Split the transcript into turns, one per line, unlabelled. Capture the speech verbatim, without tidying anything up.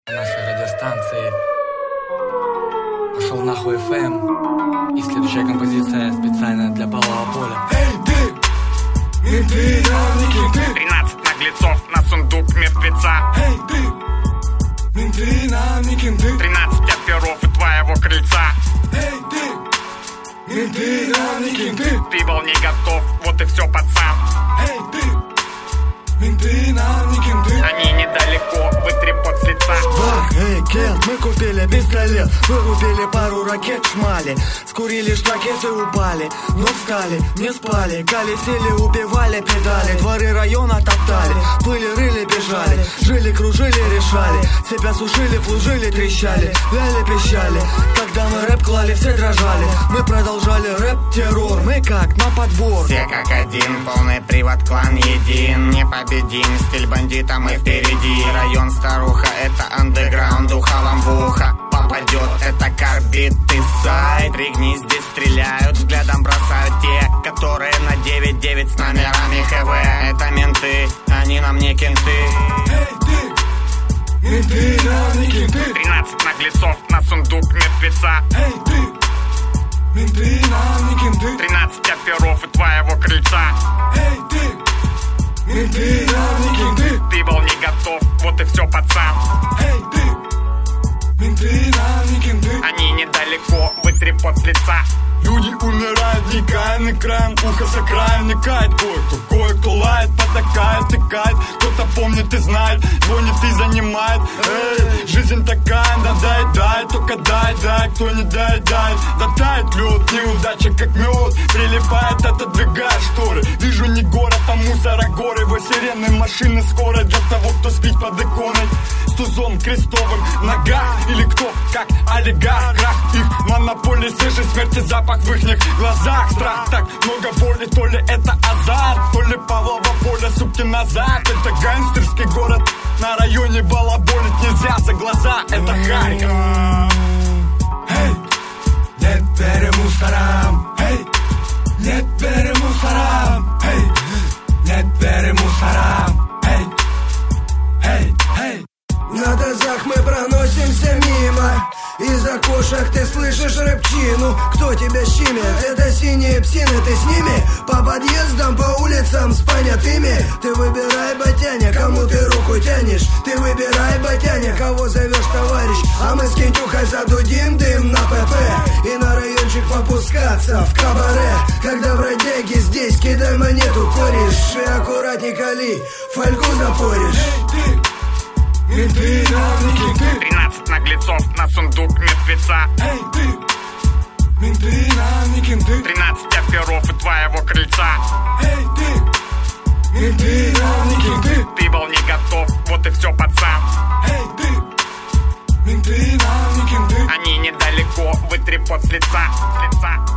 Нашей радиостанции пошел нахуй эф эм. И следующая композиция специально для Павлова Поля.
Эй, ты! Менты, навники, ты!
Тринадцать наглецов на сундук мертвеца.
Эй, ты! Менты, навники, ты!
Тринадцать оперов у твоего крыльца.
Эй, ты! Менты, навники, ты!
Ты был не готов, вот и все, пацан.
Эй, ты! Менты, навники, ты!
Они недалеко, вытри пот с лица.
Бах, эй, Кен, мы купили пистолет, вырубили пару ракет шмали, скурили штакеты, упали, но встали, не спали, колесили, убивали педали, дворы района топтали, плыли, рыли, бежали, жили, кружили, решали, себя сушили, плужили, трещали, ляли, пищали, когда мы рэп клали, все дрожали, мы продолжали рэп-террор, мы как на подбор.
Все как один, полный привод, клан един, непобедим, стиль бандита, мы впереди, район старуха, это андеграунд, духалом в ухо попадет, это карбит и сайт. Пригни, здесь стреляют, взглядом бросают те, которые на девять девять с номерами ХВ. Это менты, они нам не кенты.
Эй, ты! Менты, навники, ты!
Тринадцать наглецов на сундук мертвеца.
Эй, ты! Менты, навники, ты!
Тринадцать оперов у твоего крыльца.
Эй, ты! Менты, навники, ты!
Ты был не готов, вот и все, пацан.
Эй, ты! Менты, навники, ты!
Они недалеко, вытри пот с лица.
Люди умирают, вникаем краем уха за краем вникает. Кое-кто, кое-кто лает, потакает, тыкает. Кто-то помнит и знает, звонит и занимает. Эй, жизнь такая, да дай, дай, только дай, дай. Кто не дай, дай, да тает лед. Неудача как мед, прилипает, отодвигая шторы. Вижу не город, а мусора горы. Во сирены машины скорой для того, кто спит под иконой. С тузом крестовым в ногах. Или кто, как олигарх, крах их монополии, свежей смерти запах в ихних глазах. Страх, так много боли, то ли это азарт, то ли Павлова Поля, сутки назад. Это гангстерский город, на районе балаболить нельзя за глаза, это Харьков. Эй, нет веры мусорам, эй, нет веры мусорам, эй, нет веры мусорам, эй, эй, эй.
На тазах мы проносимся мимо, из окошек ты слышишь рэпчину. Кто тебя щимит? Это синие псины, ты с ними? По подъездам, по улицам с понятыми. Ты выбирай, батяня, кому ты руку тянешь. Ты выбирай, батяня, кого зовешь товарищ. А мы с Кентюхой задудим дым на ПП и на райончик попускаться в кабаре. Когда бродяги здесь, кидай монету, кореш, и аккуратней кали, фольгу запоришь.
Эй, ты! Менты, навники, ты!
Тринадцать наглецов на сундук мертвеца.
Эй, ты! Менты, навники, ты!
Тринадцать оперов у твоего крыльца.
Эй, ты! Менты, навники, ты!
Ты был не готов, вот и все, пацан.
Эй, ты! Менты, навники, ты!
Они недалеко, вытри пот с лица, с лица.